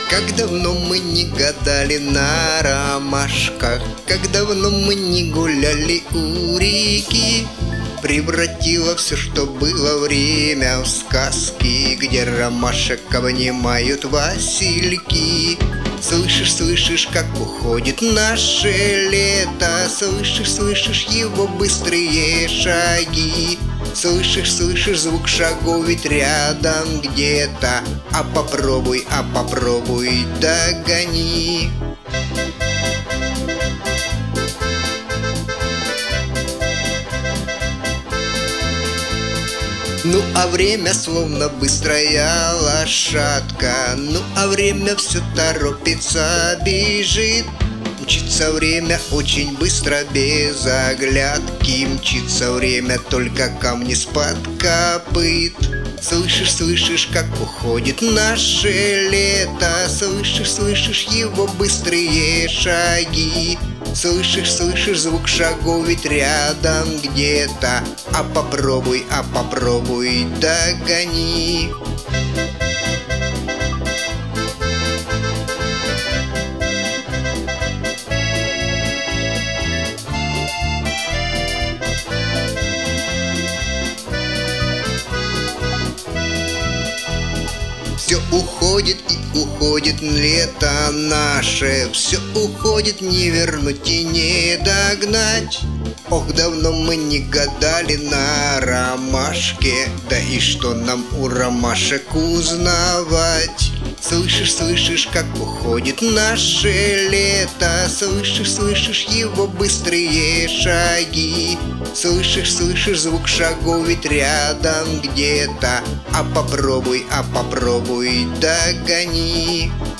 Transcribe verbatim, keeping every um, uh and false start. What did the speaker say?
Как давно мы не гадали на ромашках, как давно мы не гуляли у реки. Превратило все, что было время, в сказки, где ромашек обнимают васильки. Слышишь, слышишь, как уходит наше лето, слышишь, слышишь его быстрые шаги. Слышишь, слышишь звук шагов, ведь рядом где-то. А попробуй, а попробуй, догони. Ну а время словно быстрая лошадка, ну а время все торопится, бежит. Мчится время очень быстро, без оглядки. Мчится время, только камни с-под копыт. Слышишь, слышишь, как уходит наше лето, слышишь, слышишь его быстрые шаги. Слышишь, слышишь звук шагов, ведь рядом где-то. А попробуй, а попробуй, догони. Все уходит и уходит лето наше, все уходит, не вернуть и не догнать. Ох, давно мы не гадали на ромашке, да и что нам у ромашек узнавать? Слышишь, слышишь, как уходит наше лето, слышишь, слышишь его быстрые шаги. Слышишь, слышишь звук шагов, ведь рядом где-то. А попробуй, а попробуй, догони.